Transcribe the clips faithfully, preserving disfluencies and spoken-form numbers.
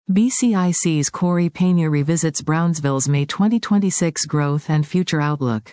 B C I C's Corey Pena revisits Brownsville's May twenty twenty-six growth and future outlook.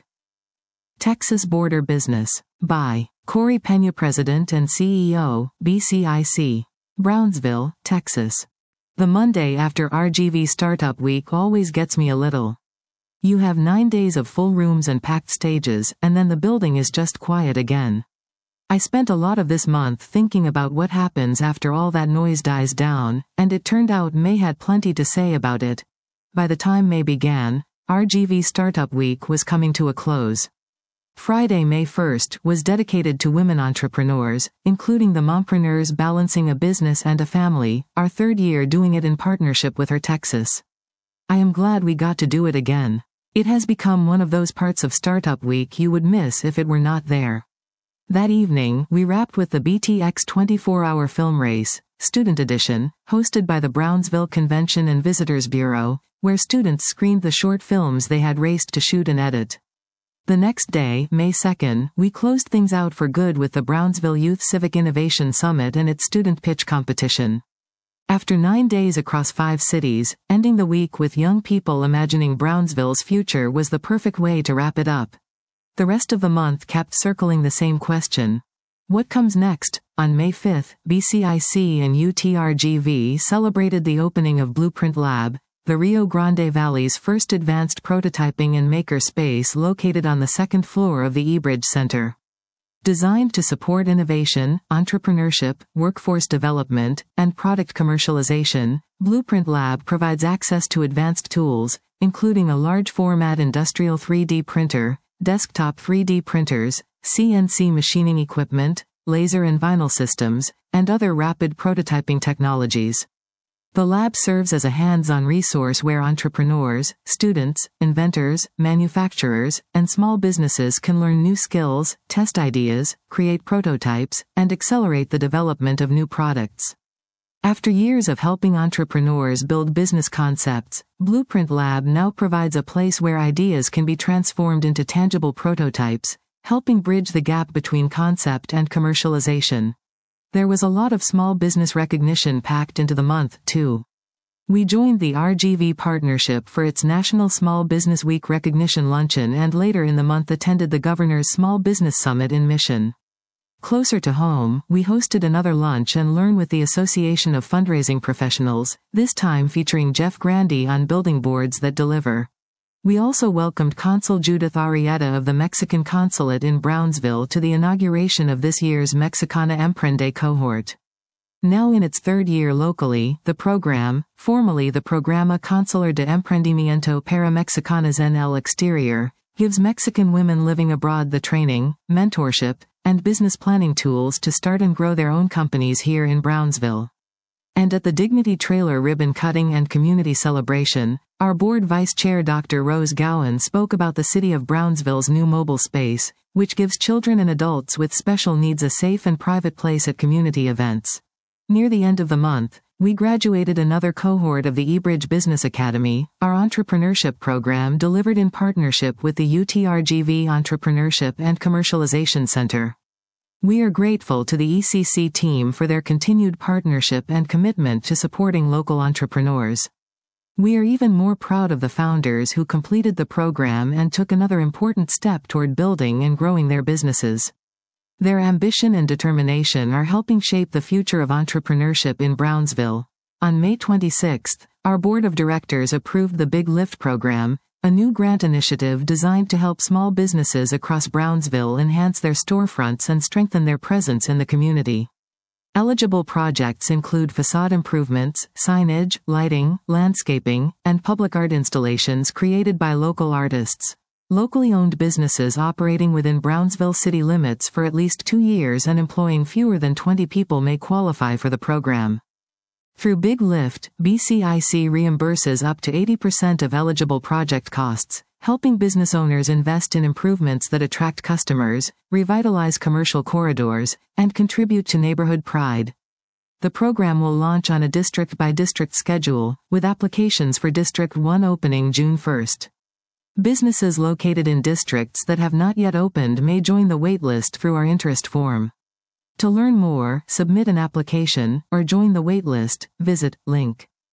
Texas Border Business. By Corey Pena, President and C E O, B C I C. Brownsville, Texas. The Monday after R G V Startup Week always gets me a little. You have nine days of full rooms and packed stages, and then the building is just quiet again. I spent a lot of this month thinking about what happens after all that noise dies down, and it turned out May had plenty to say about it. By the time May began, R G V Startup Week was coming to a close. Friday, May first, was dedicated to women entrepreneurs, including the mompreneurs balancing a business and a family, our third year doing it in partnership with Her Texas. I am glad we got to do it again. It has become one of those parts of Startup Week you would miss if it were not there. That evening, we wrapped with the B T X twenty-four hour film race, Student Edition, hosted by the Brownsville Convention and Visitors Bureau, where students screened the short films they had raced to shoot and edit. The next day, May second, we closed things out for good with the Brownsville Youth Civic Innovation Summit and its student pitch competition. After nine days across five cities, ending the week with young people imagining Brownsville's future was the perfect way to wrap it up. The rest of the month kept circling the same question. What comes next? On May fifth, B C I C and U T R G V celebrated the opening of Blueprint Lab, the Rio Grande Valley's first advanced prototyping and maker space located on the second floor of the eBridge Center. Designed to support innovation, entrepreneurship, workforce development, and product commercialization, Blueprint Lab provides access to advanced tools, including a large-format industrial three D printer, desktop three D printers, C N C machining equipment, laser and vinyl systems, and other rapid prototyping technologies. The lab serves as a hands-on resource where entrepreneurs, students, inventors, manufacturers, and small businesses can learn new skills, test ideas, create prototypes, and accelerate the development of new products. After years of helping entrepreneurs build business concepts, Blueprint Lab now provides a place where ideas can be transformed into tangible prototypes, helping bridge the gap between concept and commercialization. There was a lot of small business recognition packed into the month, too. We joined the R G V partnership for its National Small Business Week Recognition Luncheon and later in the month attended the Governor's Small Business Summit in Mission. Closer to home, we hosted another lunch and learn with the Association of Fundraising Professionals, this time featuring Jeff Grandy on building boards that deliver. We also welcomed Consul Judith Arrieta of the Mexican Consulate in Brownsville to the inauguration of this year's Mexicana Emprende cohort. Now in its third year locally, the program, formerly the Programa Consular de Emprendimiento para Mexicanas en el Exterior, gives Mexican women living abroad the training, mentorship, and business planning tools to start and grow their own companies here in Brownsville. And at the Dignity Trailer ribbon cutting and community celebration, our board vice chair Doctor Rose Gowan spoke about the city of Brownsville's new mobile space, which gives children and adults with special needs a safe and private place at community events. Near the end of the month, we graduated another cohort of the eBridge Business Academy, our entrepreneurship program delivered in partnership with the U T R G V Entrepreneurship and Commercialization Center. We are grateful to the E C C team for their continued partnership and commitment to supporting local entrepreneurs. We are even more proud of the founders who completed the program and took another important step toward building and growing their businesses. Their ambition and determination are helping shape the future of entrepreneurship in Brownsville. On May twenty-sixth, our board of directors approved the Big Lift program, a new grant initiative designed to help small businesses across Brownsville enhance their storefronts and strengthen their presence in the community. Eligible projects include facade improvements, signage, lighting, landscaping, and public art installations created by local artists. Locally owned businesses operating within Brownsville city limits for at least two years and employing fewer than twenty people may qualify for the program. Through Big Lift, B C I C reimburses up to eighty percent of eligible project costs, helping business owners invest in improvements that attract customers, revitalize commercial corridors, and contribute to neighborhood pride. The program will launch on a district-by-district schedule, with applications for District one opening June first. Businesses located in districts that have not yet opened may join the waitlist through our interest form. To learn more, submit an application, or join the waitlist, visit link.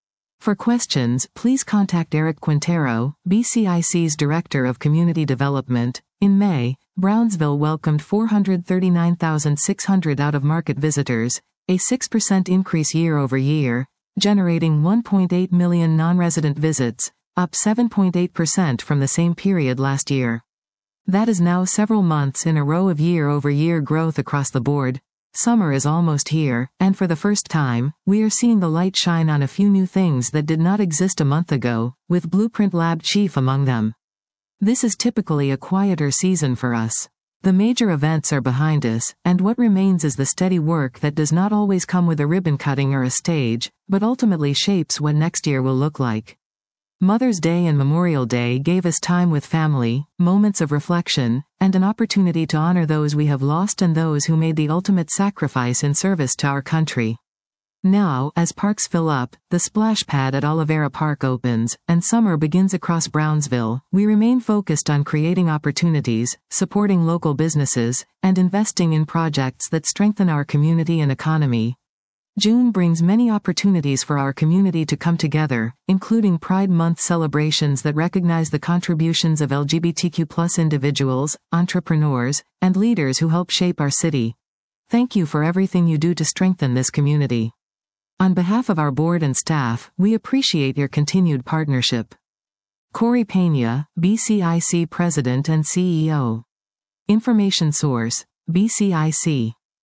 For questions, please contact Eric Quintero, B C I C's Director of Community Development. In May, Brownsville welcomed four hundred thirty-nine thousand six hundred out-of-market visitors, a six percent increase year over year, generating one point eight million non-resident visits, up seven point eight percent from the same period last year. That is now several months in a row of year-over-year growth across the board. Summer is almost here, and for the first time, we are seeing the light shine on a few new things that did not exist a month ago, with Blueprint Lab chief among them. This is typically a quieter season for us. The major events are behind us, and what remains is the steady work that does not always come with a ribbon cutting or a stage, but ultimately shapes what next year will look like. Mother's Day and Memorial Day gave us time with family, moments of reflection, and an opportunity to honor those we have lost and those who made the ultimate sacrifice in service to our country. Now, as parks fill up, the splash pad at Olivera Park opens, and summer begins across Brownsville, we remain focused on creating opportunities, supporting local businesses, and investing in projects that strengthen our community and economy. June brings many opportunities for our community to come together, including Pride Month celebrations that recognize the contributions of L G B T Q plus individuals, entrepreneurs, and leaders who help shape our city. Thank you for everything you do to strengthen this community. On behalf of our board and staff, we appreciate your continued partnership. Corey Pena, B C I C President and C E O. Information source: B C I C.